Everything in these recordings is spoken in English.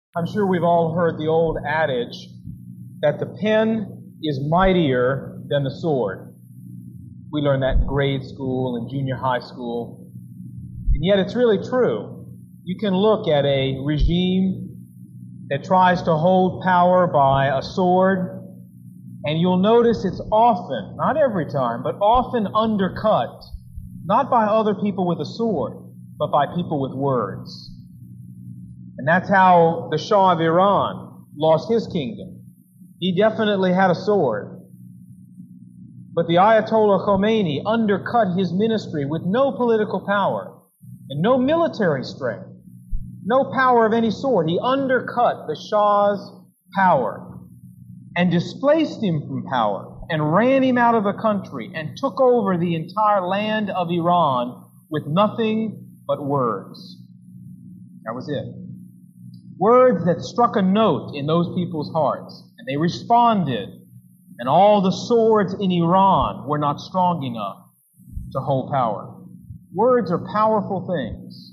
I'm sure we've all heard the old adage that the pen is mightier than the sword. We learned that in grade school and junior high school. And yet it's really true. You can look at a regime that tries to hold power by a sword, and you'll notice it's often, not every time, but often undercut, not by other people with a sword, but by people with words. And that's how the Shah of Iran lost his kingdom. He definitely had a sword. But the Ayatollah Khomeini undercut his ministry with no political power and no military strength, no power of any sort. He undercut the Shah's power and displaced him from power and ran him out of the country and took over the entire land of Iran with nothing but words. That was it. Words that struck a note in those people's hearts, and they responded, and all the swords in Iran were not strong enough to hold power. Words are powerful things.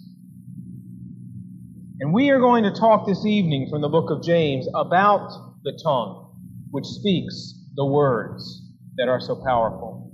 And we are going to talk this evening from the book of James about the tongue, which speaks the words that are so powerful.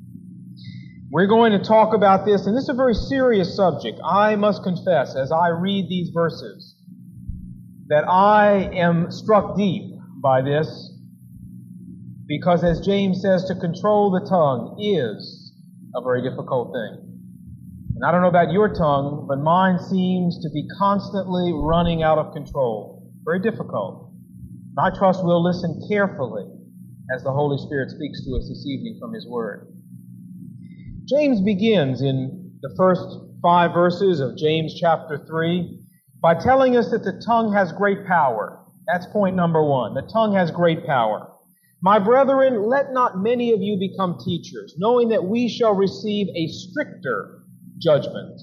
We're going to talk about this, and this is a very serious subject. I must confess, as I read these verses, that I am struck deep by this, because as James says, to control the tongue is a very difficult thing. And I don't know about your tongue, but mine seems to be constantly running out of control. Very difficult. And I trust we'll listen carefully as the Holy Spirit speaks to us this evening from His Word. James begins in the first 5 verses of James chapter 3 by telling us that the tongue has great power. That's point number 1. The tongue has great power. My brethren, let not many of you become teachers, knowing that we shall receive a stricter judgment.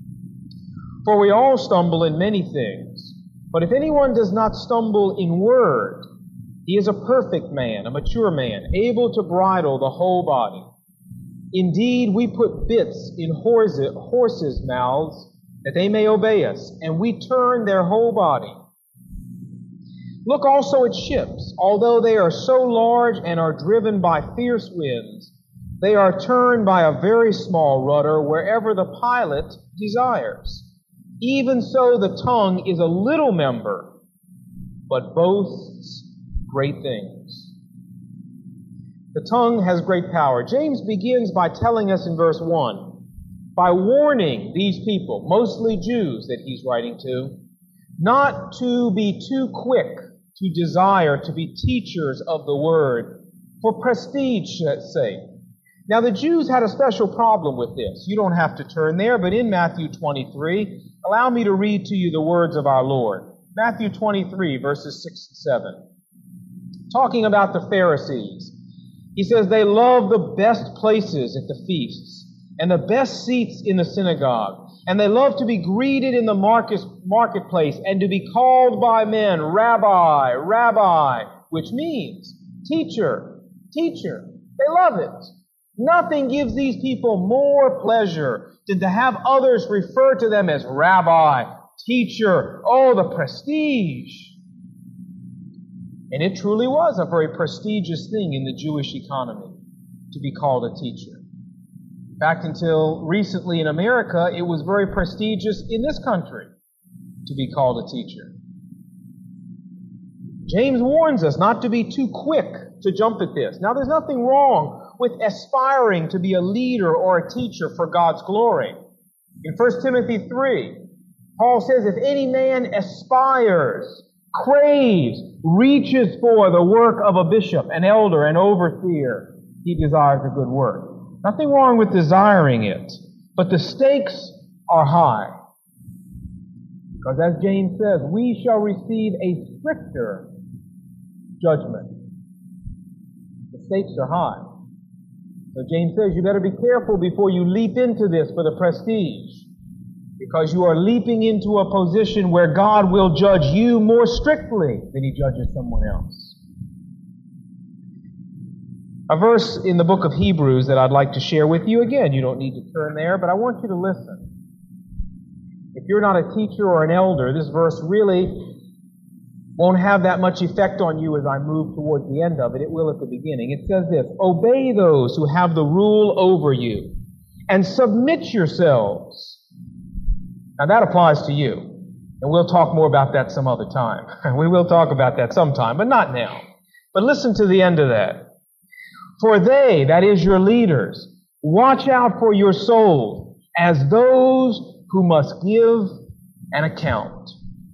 For we all stumble in many things. But if anyone does not stumble in word, he is a perfect man, a mature man, able to bridle the whole body. Indeed, we put bits in horses' mouths, that they may obey us, and we turn their whole body. Look also at ships. Although they are so large and are driven by fierce winds, they are turned by a very small rudder wherever the pilot desires. Even so, the tongue is a little member, but boasts great things. The tongue has great power. James begins by telling us in verse 1, by warning these people, mostly Jews that he's writing to, not to be too quick to desire to be teachers of the word for prestige's sake. Now the Jews had a special problem with this. You don't have to turn there, but in Matthew 23, allow me to read to you the words of our Lord. Matthew 23, verses 6 and 7. Talking about the Pharisees. He says, they love the best places at the feasts and the best seats in the synagogue. And they love to be greeted in the marketplace and to be called by men, Rabbi, Rabbi, which means teacher, teacher. They love it. Nothing gives these people more pleasure than to have others refer to them as Rabbi, teacher. Oh, the prestige. And it truly was a very prestigious thing in the Jewish economy to be called a teacher. In fact, until recently in America, it was very prestigious in this country to be called a teacher. James warns us not to be too quick to jump at this. Now, there's nothing wrong with aspiring to be a leader or a teacher for God's glory. In 1 Timothy 3, Paul says, if any man aspires, craves, reaches for the work of a bishop, an elder, an overseer, he desires a good work. Nothing wrong with desiring it, but the stakes are high. Because as James says, we shall receive a stricter judgment. The stakes are high. So James says you better be careful before you leap into this for the prestige, because you are leaping into a position where God will judge you more strictly than He judges someone else. A verse in the book of Hebrews that I'd like to share with you. Again, you don't need to turn there, but I want you to listen. If you're not a teacher or an elder, this verse really won't have that much effect on you as I move towards the end of it. It will at the beginning. It says this, obey those who have the rule over you and submit yourselves. Now that applies to you. And we'll talk more about that some other time. We will talk about that sometime, but not now. But listen to the end of that. For they, that is your leaders, watch out for your souls as those who must give an account.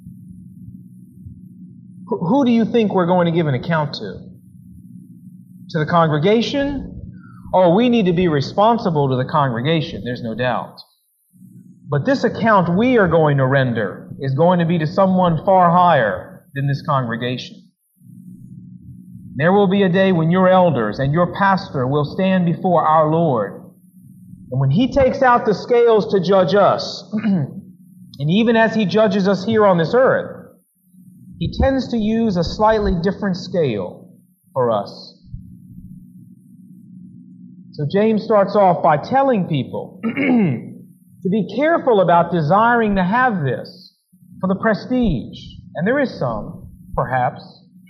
Who do you think we're going to give an account to? To the congregation? Oh, we need to be responsible to the congregation, there's no doubt. But this account we are going to render is going to be to someone far higher than this congregation. There will be a day when your elders and your pastor will stand before our Lord. And when He takes out the scales to judge us, and even as He judges us here on this earth, He tends to use a slightly different scale for us. So James starts off by telling people to be careful about desiring to have this for the prestige. And there is some, perhaps,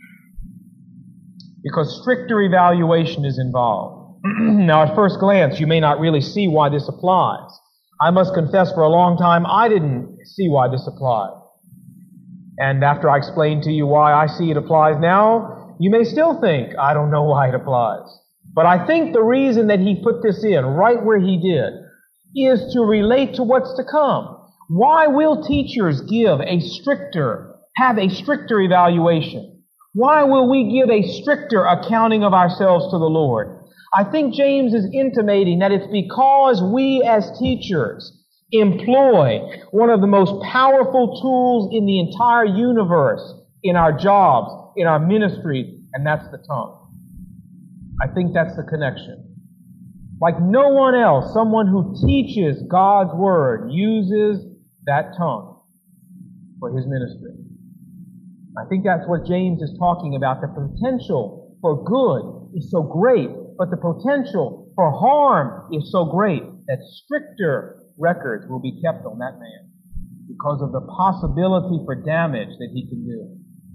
because stricter evaluation is involved. Now, at first glance, you may not really see why this applies. I must confess, for a long time, I didn't see why this applied. And after I explain to you why I see it applies now, you may still think, I don't know why it applies. But I think the reason that he put this in right where he did is to relate to what's to come. Why will teachers have a stricter evaluation? Why will we give a stricter accounting of ourselves to the Lord? I think James is intimating that it's because we as teachers employ one of the most powerful tools in the entire universe in our jobs, in our ministry, and that's the tongue. I think that's the connection. Like no one else, someone who teaches God's Word uses that tongue for his ministry. I think that's what James is talking about. The potential for good is so great, but the potential for harm is so great that stricter records will be kept on that man because of the possibility for damage that he can do.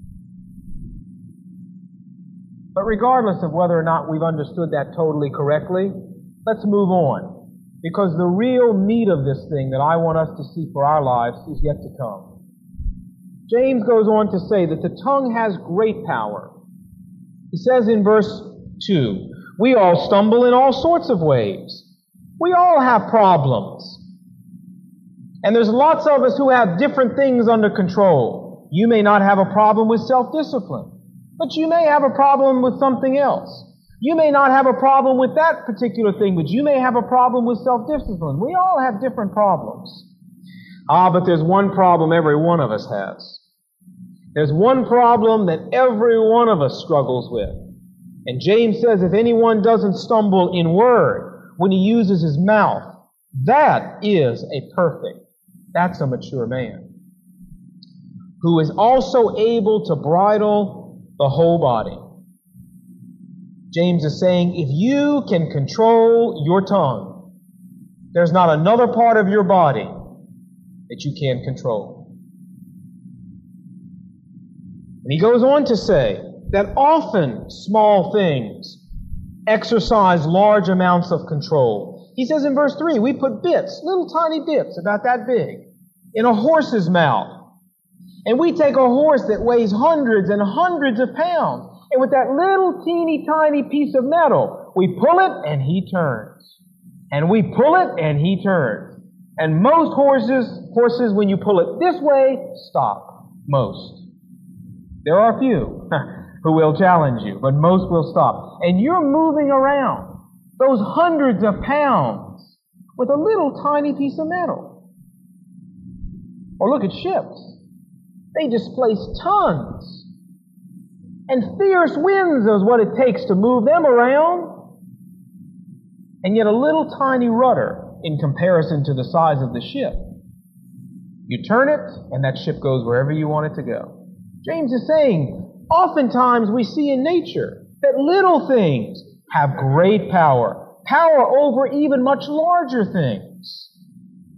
But regardless of whether or not we've understood that totally correctly, let's move on, because the real meat of this thing that I want us to see for our lives is yet to come. James goes on to say that the tongue has great power. He says in verse 2, we all stumble in all sorts of ways. We all have problems. And there's lots of us who have different things under control. You may not have a problem with self-discipline, but you may have a problem with something else. You may not have a problem with that particular thing, but you may have a problem with self-discipline. We all have different problems. But there's one problem every one of us has. There's one problem that every one of us struggles with. And James says if anyone doesn't stumble in word when he uses his mouth, that is that's a mature man who is also able to bridle the whole body. James is saying if you can control your tongue, there's not another part of your body that you can't control. And he goes on to say that often small things exercise large amounts of control. He says in verse 3, we put bits, little tiny bits about that big, in a horse's mouth. And we take a horse that weighs hundreds and hundreds of pounds, and with that little teeny tiny piece of metal, we pull it and he turns. And we pull it and he turns. And most horses, when you pull it this way, stop. Most. There are a few who will challenge you, but most will stop. And you're moving around those hundreds of pounds with a little tiny piece of metal. Or look at ships. They displace tons. And fierce winds is what it takes to move them around. And yet a little tiny rudder in comparison to the size of the ship. You turn it, and that ship goes wherever you want it to go. James is saying, oftentimes we see in nature that little things have great power over even much larger things.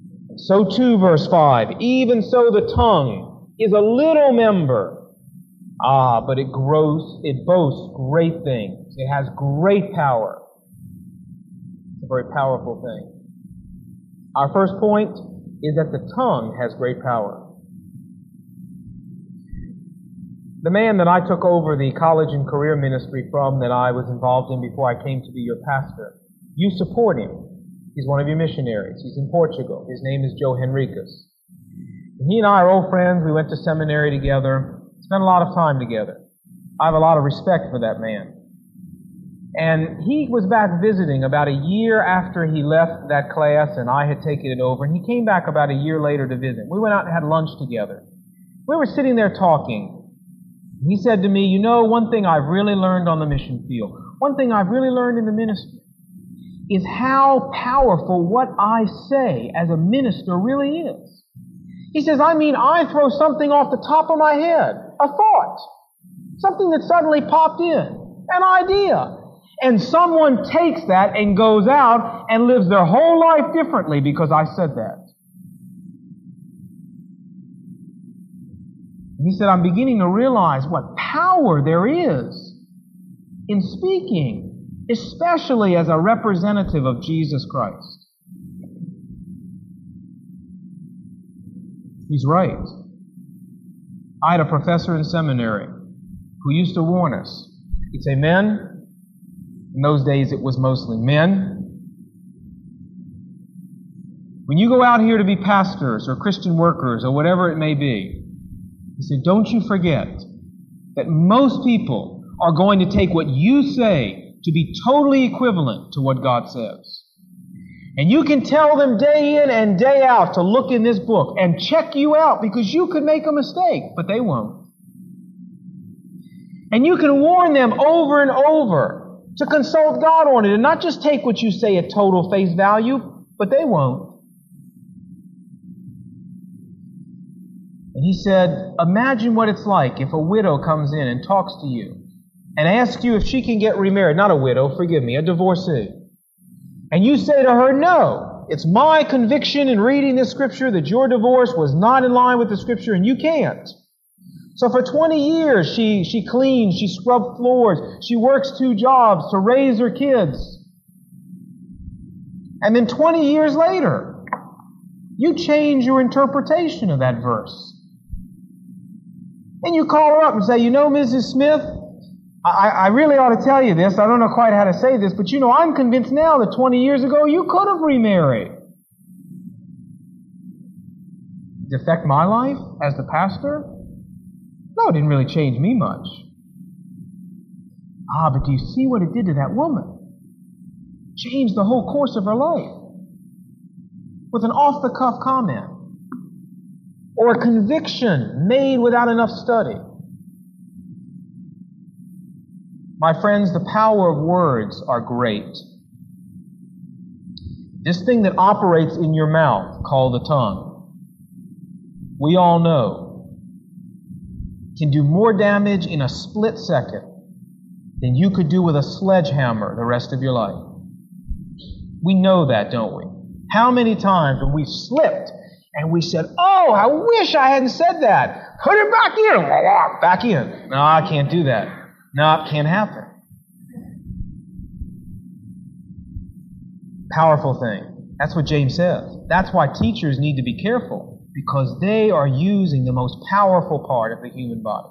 So too, verse 5, even so the tongue is a little member, But it boasts great things. It has great power. It's a very powerful thing. Our first point is that the tongue has great power. The man that I took over the college and career ministry from, that I was involved in before I came to be your pastor, you support him. He's one of your missionaries. He's in Portugal. His name is Joe Henriquez. And he and I are old friends. We went to seminary together, spent a lot of time together. I have a lot of respect for that man. And he was back visiting about a year after he left that class and I had taken it over. And he came back about a year later to visit. We went out and had lunch together. We were sitting there talking. He said to me, one thing I've really learned on the mission field, one thing I've really learned in the ministry, is how powerful what I say as a minister really is. He says, I throw something off the top of my head, a thought, something that suddenly popped in, an idea. And someone takes that and goes out and lives their whole life differently because I said that. He said, I'm beginning to realize what power there is in speaking, especially as a representative of Jesus Christ. He's right. I had a professor in seminary who used to warn us. He'd say, men, in those days it was mostly men, when you go out here to be pastors or Christian workers or whatever it may be, he said, don't you forget that most people are going to take what you say to be totally equivalent to what God says. And you can tell them day in and day out to look in this book and check you out because you could make a mistake, but they won't. And you can warn them over and over to consult God on it and not just take what you say at total face value, but they won't. And he said, imagine what it's like if a widow comes in and talks to you and asks you if she can get remarried. Not a widow, forgive me, a divorcee. And you say to her, no, it's my conviction in reading this scripture that your divorce was not in line with the scripture and you can't. So for 20 years, she cleans, she scrubs floors, she works 2 jobs to raise her kids. And then 20 years later, you change your interpretation of that verse. And you call her up and say, Mrs. Smith, I really ought to tell you this. I don't know quite how to say this, but I'm convinced now that 20 years ago you could have remarried. Did it affect my life as the pastor? No, it didn't really change me much. But do you see what it did to that woman? Changed the whole course of her life. With an off-the-cuff comment. Or a conviction made without enough study. My friends, the power of words are great. This thing that operates in your mouth, called the tongue, we all know, can do more damage in a split second than you could do with a sledgehammer the rest of your life. We know that, don't we? How many times when we slipped and we said, oh, I wish I hadn't said that. Put it back in. Back in. No, I can't do that. No, it can't happen. Powerful thing. That's what James says. That's why teachers need to be careful, because they are using the most powerful part of the human body.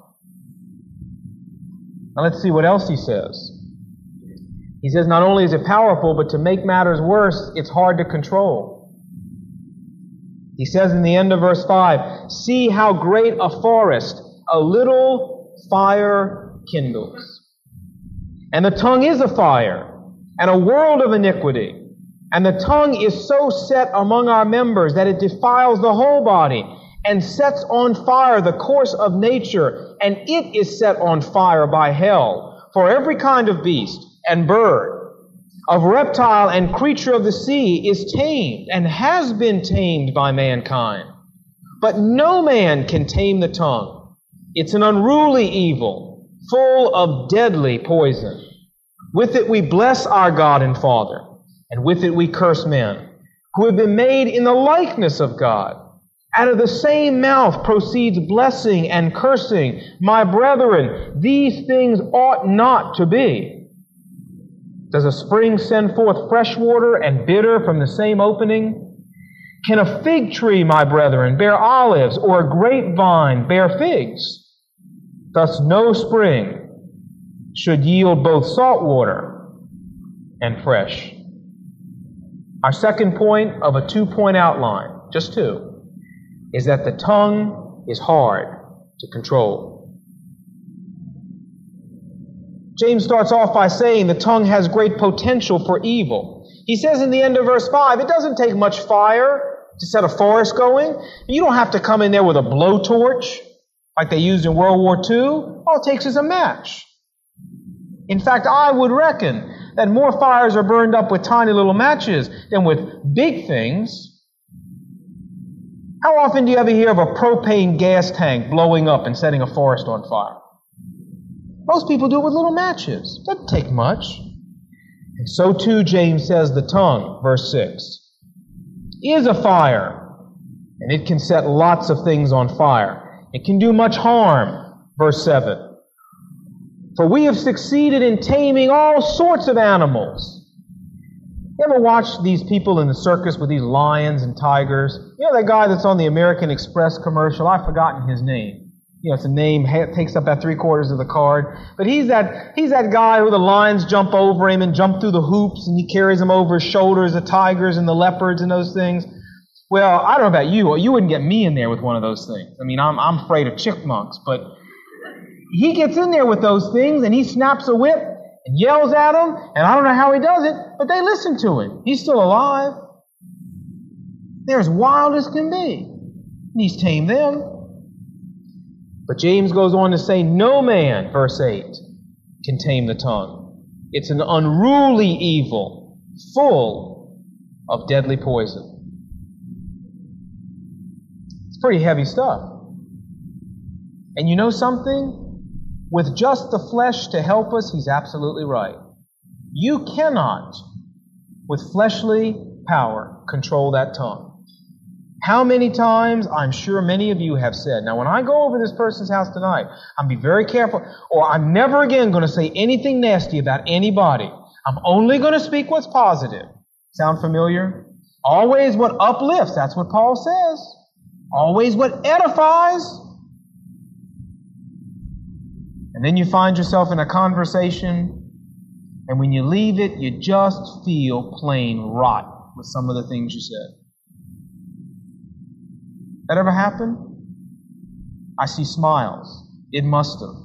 Now let's see what else he says. He says not only is it powerful, but to make matters worse, it's hard to control. He says in the end of verse 5, see how great a forest a little fire kindles. And the tongue is a fire, and a world of iniquity. And the tongue is so set among our members that it defiles the whole body, and sets on fire the course of nature, and it is set on fire by hell. For every kind of beast and bird, of reptile and creature of the sea is tamed, and has been tamed by mankind. But no man can tame the tongue. It's an unruly evil, full of deadly poison. With it we bless our God and Father, and with it we curse men, who have been made in the likeness of God. Out of the same mouth proceeds blessing and cursing. My brethren, these things ought not to be. Does a spring send forth fresh water and bitter from the same opening? Can a fig tree, my brethren, bear olives, or a grapevine bear figs? Thus no spring should yield both salt water and fresh. Our second point of a 2-point outline, just two, is that the tongue is hard to control. James starts off by saying the tongue has great potential for evil. He says in the end of verse 5, it doesn't take much fire to set a forest going. You don't have to come in there with a blowtorch like they used in World War II. All it takes is a match. In fact, I would reckon that more fires are burned up with tiny little matches than with big things. How often do you ever hear of a propane gas tank blowing up and setting a forest on fire? Most people do it with little matches. Doesn't take much. And so too, James says, the tongue, verse 6, is a fire, and it can set lots of things on fire. It can do much harm, verse 7. For we have succeeded in taming all sorts of animals. You ever watch these people in the circus with these lions and tigers? You know that guy that's on the American Express commercial? I've forgotten his name. You know, it's a name, takes up about 3/4 of the card. But he's that guy who the lions jump over him and jump through the hoops, and he carries them over his shoulders, the tigers and the leopards and those things. Well, I don't know about you. You wouldn't get me in there with one of those things. I mean, I'm afraid of chipmunks, but he gets in there with those things, and he snaps a whip and yells at them, and I don't know how he does it, but they listen to him. He's still alive. They're as wild as can be. And he's tamed them. But James goes on to say, no man, verse 8, can tame the tongue. It's an unruly evil, full of deadly poison. It's pretty heavy stuff. And you know something? With just the flesh to help us, he's absolutely right. You cannot, with fleshly power, control that tongue. How many times, I'm sure many of you have said, now when I go over this person's house tonight, I'll be very careful, or I'm never again going to say anything nasty about anybody. I'm only going to speak what's positive. Sound familiar? Always what uplifts, that's what Paul says. Always what edifies. And then you find yourself in a conversation, and when you leave it, you just feel plain rot with some of the things you said. That ever happened? I see smiles. It must have.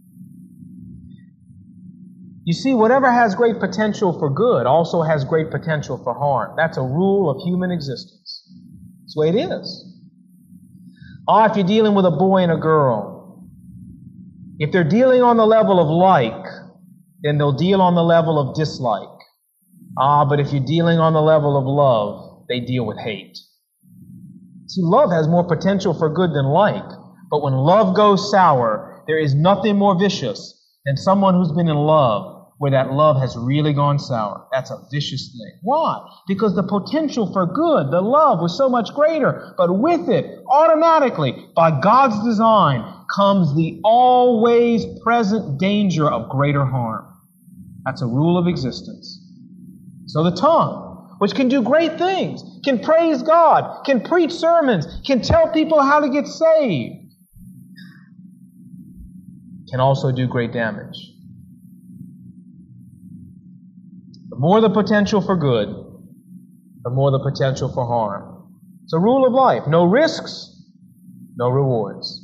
You see, whatever has great potential for good also has great potential for harm. That's a rule of human existence. That's the way it is. If you're dealing with a boy and a girl, if they're dealing on the level of like, then they'll deal on the level of dislike. But if you're dealing on the level of love, they deal with hate. See, love has more potential for good than like. But when love goes sour, there is nothing more vicious than someone who's been in love where that love has really gone sour. That's a vicious thing. Why? Because the potential for good, the love, was so much greater. But with it, automatically, by God's design, comes the always present danger of greater harm. That's a rule of existence. So the tongue, which can do great things, can praise God, can preach sermons, can tell people how to get saved, can also do great damage. The more the potential for good, the more the potential for harm. It's a rule of life. No risks, no rewards.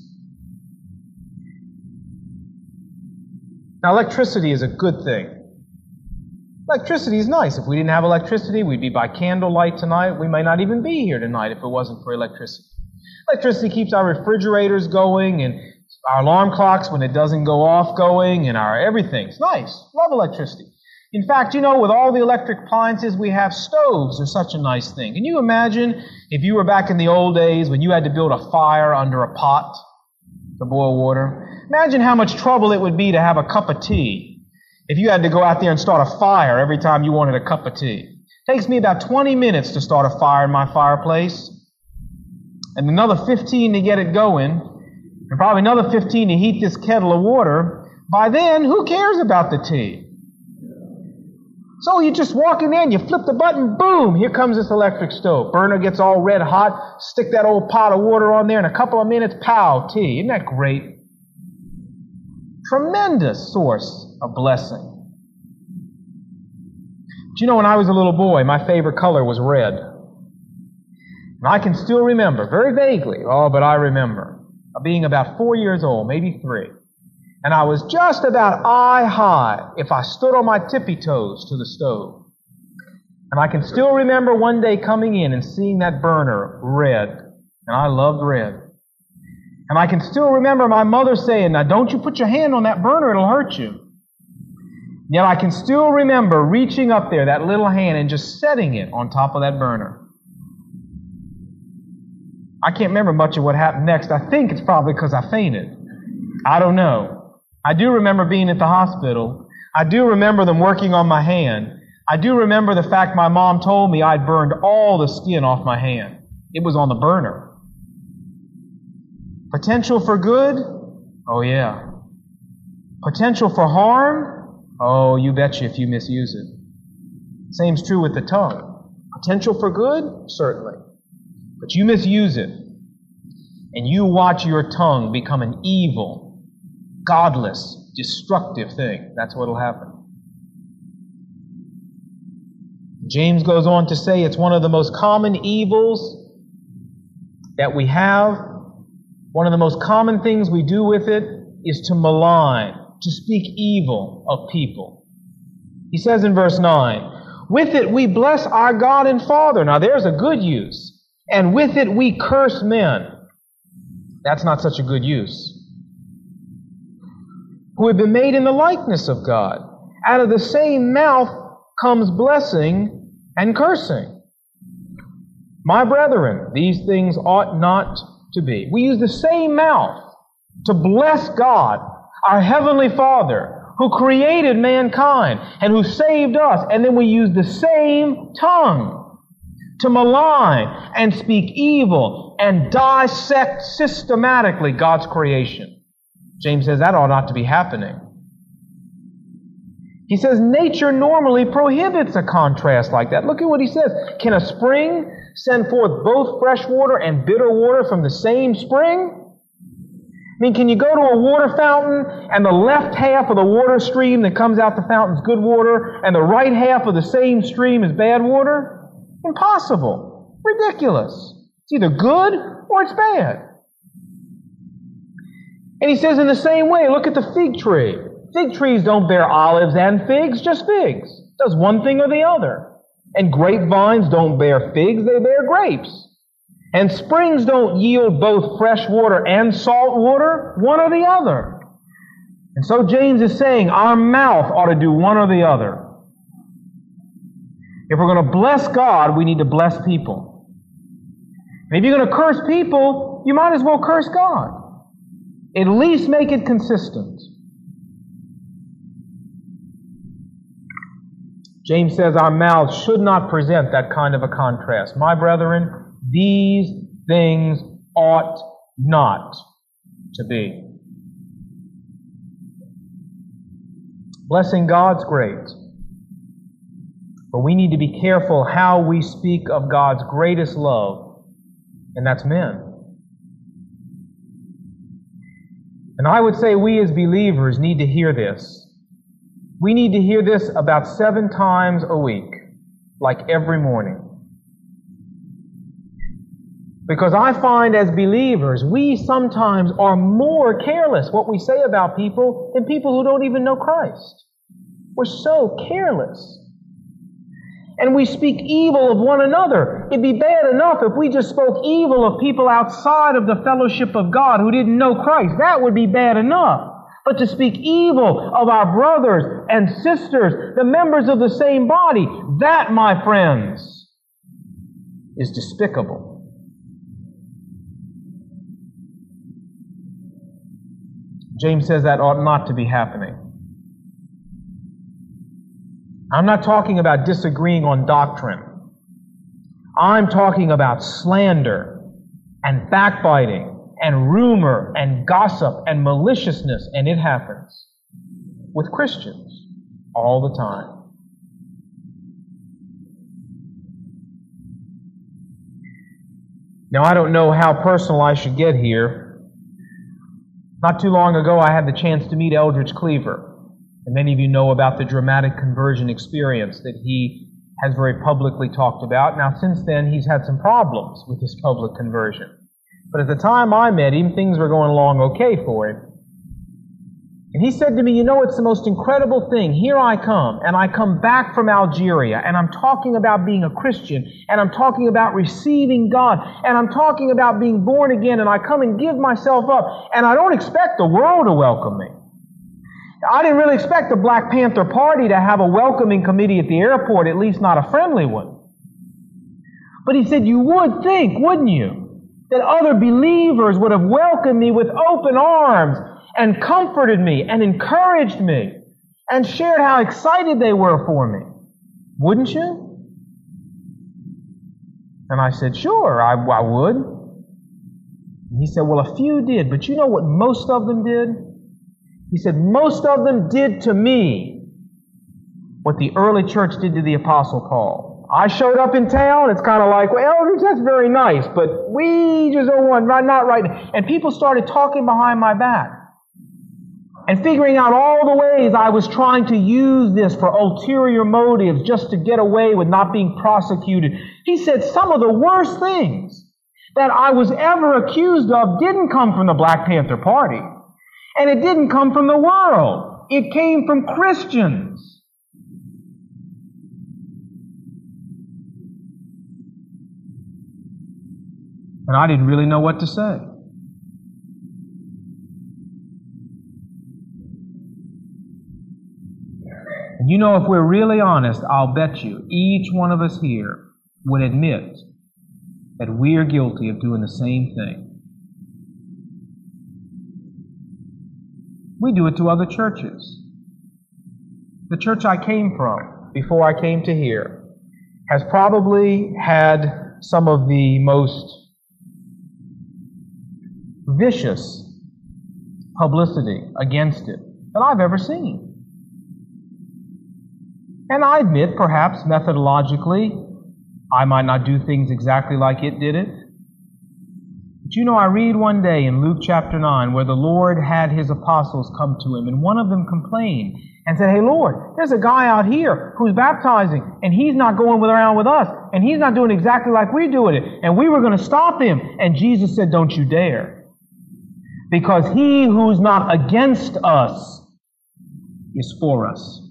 Now, electricity is a good thing. Electricity is nice. If we didn't have electricity, we'd be by candlelight tonight. We might not even be here tonight if it wasn't for electricity. Electricity keeps our refrigerators going and our alarm clocks when it doesn't go off going and our everything. It's nice. Love electricity. In fact, you know, with all the electric appliances we have, stoves are such a nice thing. Can you imagine if you were back in the old days when you had to build a fire under a pot to boil water? Imagine how much trouble it would be to have a cup of tea if you had to go out there and start a fire every time you wanted a cup of tea. It takes me about 20 minutes to start a fire in my fireplace. and another 15 to get it going, and probably another 15 to heat this kettle of water, by then, who cares about the tea? So you just walk in there and you flip the button, boom, here comes this electric stove. Burner gets all red hot, stick that old pot of water on there, in a couple of minutes, pow, tea. Isn't that great? Tremendous source of blessing. But you know, when I was a little boy, my favorite color was red. And I can still remember, very vaguely, but I remember, being about 4 years old, maybe 3. And I was just about eye high if I stood on my tippy toes to the stove. And I can still remember one day coming in and seeing that burner red. And I loved red. And I can still remember my mother saying, now don't you put your hand on that burner, it'll hurt you. Yet I can still remember reaching up there, that little hand, and just setting it on top of that burner. I can't remember much of what happened next. I think it's probably because I fainted. I don't know. I do remember being at the hospital. I do remember them working on my hand. I do remember the fact my mom told me I'd burned all the skin off my hand. It was on the burner. Potential for good? Oh yeah. Potential for harm? Oh, you betcha if you misuse it. Same's true with the tongue. Potential for good? Certainly. But you misuse it, and you watch your tongue become an evil, godless, destructive thing. That's what will happen. James goes on to say it's one of the most common evils that we have. One of the most common things we do with it is to malign, to speak evil of people. He says in verse 9, with it we bless our God and Father. Now there's a good use. And with it we curse men. That's not such a good use. Who have been made in the likeness of God. Out of the same mouth comes blessing and cursing. My brethren, these things ought not to be. We use the same mouth to bless God, our Heavenly Father, who created mankind and who saved us. And then we use the same tongue to malign and speak evil and dissect systematically God's creation. James says that ought not to be happening. He says nature normally prohibits a contrast like that. Look at what he says. Can a spring send forth both fresh water and bitter water from the same spring? I mean, can you go to a water fountain and the left half of the water stream that comes out the fountain is good water and the right half of the same stream is bad water? Impossible. Ridiculous. It's either good or it's bad. And he says in the same way, look at the fig tree. Fig trees don't bear olives and figs, just figs. It does one thing or the other. And grapevines don't bear figs, they bear grapes. And springs don't yield both fresh water and salt water, one or the other. And so James is saying our mouth ought to do one or the other. If we're going to bless God, we need to bless people. And if you're going to curse people, you might as well curse God. At least make it consistent. James says our mouths should not present that kind of a contrast. My brethren, these things ought not to be. Blessing God's great. But we need to be careful how we speak of God's greatest love, and that's men. And I would say we as believers need to hear this. We need to hear this about 7 times a week, like every morning. Because I find as believers, we sometimes are more careless what we say about people than people who don't even know Christ. We're so careless. And we speak evil of one another. It'd be bad enough if we just spoke evil of people outside of the fellowship of God who didn't know Christ. That would be bad enough. But to speak evil of our brothers and sisters, the members of the same body, that, my friends, is despicable. James says that ought not to be happening. I'm not talking about disagreeing on doctrine. I'm talking about slander and backbiting and rumor and gossip and maliciousness, and it happens with Christians all the time. Now, I don't know how personal I should get here. Not too long ago, I had the chance to meet Eldridge Cleaver. And many of you know about the dramatic conversion experience that he has very publicly talked about. Now, since then, he's had some problems with his public conversion. But at the time I met him, things were going along okay for him. And he said to me, you know, it's the most incredible thing. Here I come, and I come back from Algeria, and I'm talking about being a Christian, and I'm talking about receiving God, and I'm talking about being born again, and I come and give myself up, and I don't expect the world to welcome me. I didn't really expect the Black Panther Party to have a welcoming committee at the airport, at least not a friendly one. But he said, you would think, wouldn't you, that other believers would have welcomed me with open arms and comforted me and encouraged me and shared how excited they were for me. Wouldn't you? And I said, sure, I would. And he said, well, a few did, but you know what most of them did? He said, most of them did to me what the early church did to the Apostle Paul. I showed up in town, it's kind of like, well, Eldridge, that's very nice, but we just don't want, not right now. And people started talking behind my back and figuring out all the ways I was trying to use this for ulterior motives just to get away with not being prosecuted. He said some of the worst things that I was ever accused of didn't come from the Black Panther Party. And it didn't come from the world. It came from Christians. And I didn't really know what to say. And you know, if we're really honest, I'll bet you each one of us here would admit that we're guilty of doing the same thing. We do it to other churches. The church I came from before I came to here has probably had some of the most vicious publicity against it that I've ever seen. And I admit, perhaps methodologically, I might not do things exactly like it did it. But you know, I read one day in Luke chapter 9 where the Lord had His apostles come to Him, and one of them complained and said, hey Lord, there's a guy out here who's baptizing, and he's not going around with us, and he's not doing exactly like we're doing it, and we were going to stop him. And Jesus said, don't you dare. Because he who's not against us is for us.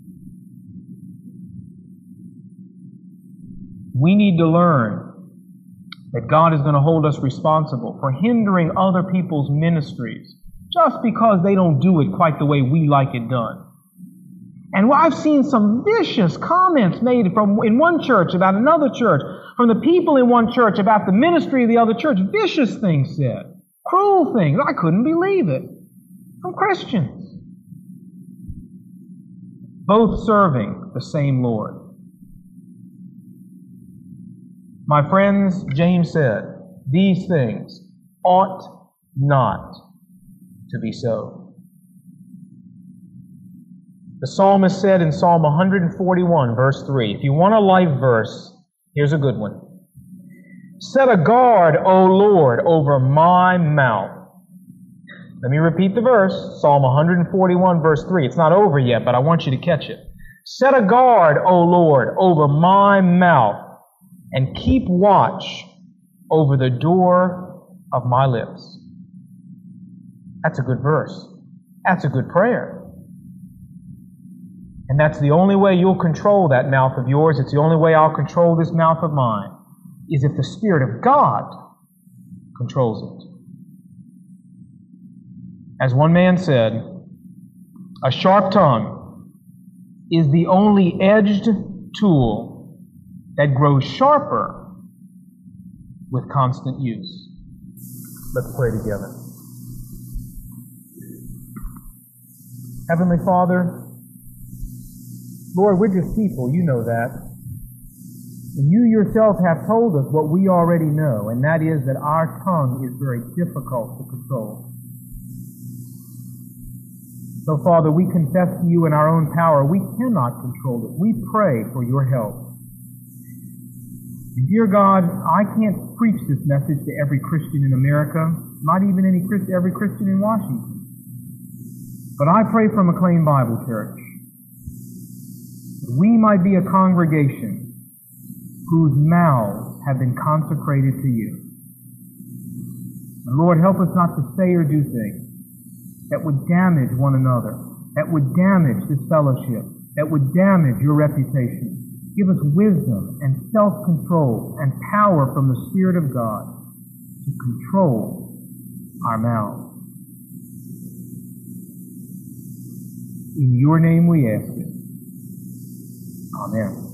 We need to learn that God is going to hold us responsible for hindering other people's ministries just because they don't do it quite the way we like it done. And I've seen some vicious comments made in one church about another church, from the people in one church about the ministry of the other church. Vicious things said. Cruel things. I couldn't believe it. From Christians. Both serving the same Lord. My friends, James said, these things ought not to be so. The psalmist said in Psalm 141, verse 3, if you want a life verse, here's a good one. Set a guard, O Lord, over my mouth. Let me repeat the verse, Psalm 141, verse 3. It's not over yet, but I want you to catch it. Set a guard, O Lord, over my mouth, and keep watch over the door of my lips. That's a good verse. That's a good prayer. And that's the only way you'll control that mouth of yours. It's the only way I'll control this mouth of mine, is if the Spirit of God controls it. As one man said, a sharp tongue is the only edged tool that grows sharper with constant use. Let's pray together. Heavenly Father, Lord, we're just people, you know that. And you yourself have told us what we already know, and that is that our tongue is very difficult to control. So, Father, we confess to you in our own power, we cannot control it. We pray for your help. And dear God, I can't preach this message to every Christian in America, not even every Christian in Washington. But I pray for McLean Bible Church. We might be a congregation whose mouths have been consecrated to you. And Lord, help us not to say or do things that would damage one another, that would damage this fellowship, that would damage your reputation. Give us wisdom and self-control and power from the Spirit of God to control our mouths. In your name we ask it. Amen.